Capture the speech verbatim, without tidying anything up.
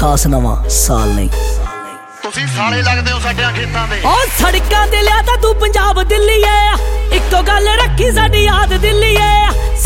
ਖਾਸ ਨਵਾਂ ਸਾਲ ਨਹੀਂ। ਤੁਸੀਂ ਸਾਲੇ ਲੱਗਦੇ ਹੋ ਸਾਡਿਆਂ ਖੇਤਾਂ ਦੇ। ਉਹ ਸੜਕਾਂ ਤੇ ਲਿਆ ਤਾਂ ਤੂੰ ਪੰਜਾਬ ਦਿੱਲੀਏ, ਇੱਕੋ ਗੱਲ ਰੱਖੀ ਸਾਡੀ ਯਾਦ ਦਿੱਲੀਏ।